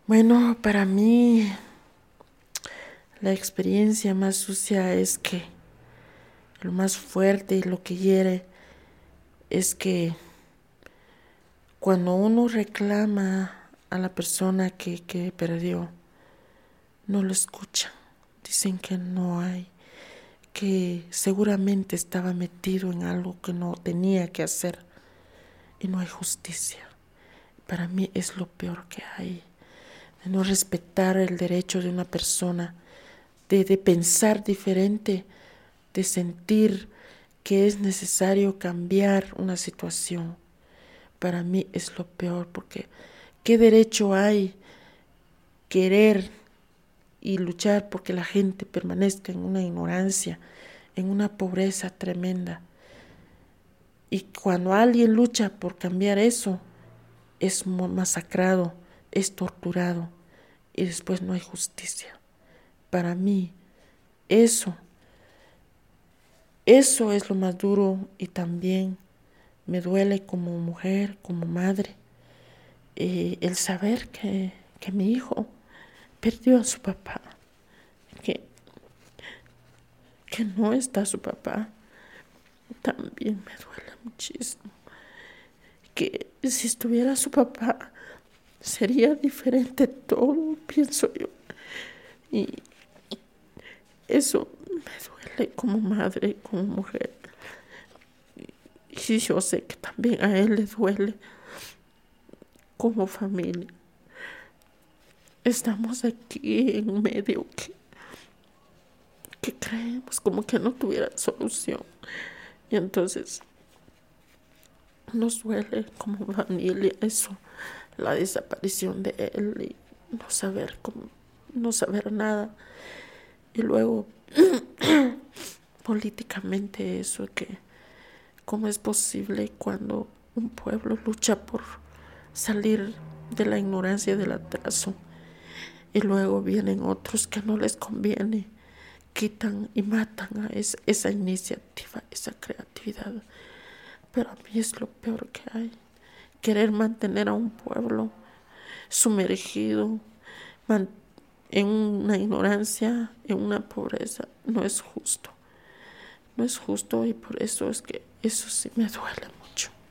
Bueno, para mí la experiencia más sucia es que lo más fuerte y lo que hiere es que cuando uno reclama a la persona que perdió, no lo escucha. Dicen que no hay, que seguramente estaba metido en algo que no tenía que hacer y no hay justicia. Para mí es lo peor que hay, de no respetar el derecho de una persona, de pensar diferente, de sentir que es necesario cambiar una situación. Para mí es lo peor, porque ¿qué derecho hay querer y luchar porque la gente permanezca en una ignorancia, en una pobreza tremenda? Y cuando alguien lucha por cambiar eso, es masacrado, es torturado y después no hay justicia. Para mí, eso, eso es lo más duro y también me duele como mujer, como madre, el saber que mi hijo perdió a su papá, que, que no está su papá. También me duele muchísimo. Que si estuviera su papá, sería diferente todo, pienso yo. Y eso me duele como madre, como mujer. Y yo sé que también a él le duele como familia. Estamos aquí en medio que creemos como que no tuviera solución. Y entonces nos duele como familia eso, la desaparición de él y no saber cómo, no saber nada. Y luego políticamente eso, que cómo es posible cuando un pueblo lucha por salir de la ignorancia, del atraso, y luego vienen otros que no les conviene, quitan y matan a esa iniciativa, esa creatividad. Pero a mí es lo peor que hay. Querer mantener a un pueblo sumergido en una ignorancia, en una pobreza, no es justo. No es justo y por eso es que eso sí me duele mucho.